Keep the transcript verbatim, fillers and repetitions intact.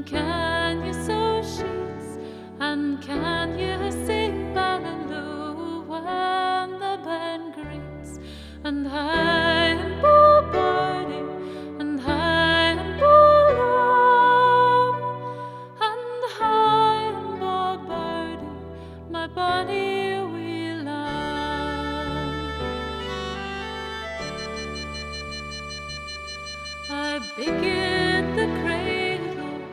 can you sew sheets? And can you sing Ballaloon when the band greets? And high and bow birdie, and high and bow long, and high and bow birdie, my bonny wee lamb. I beg you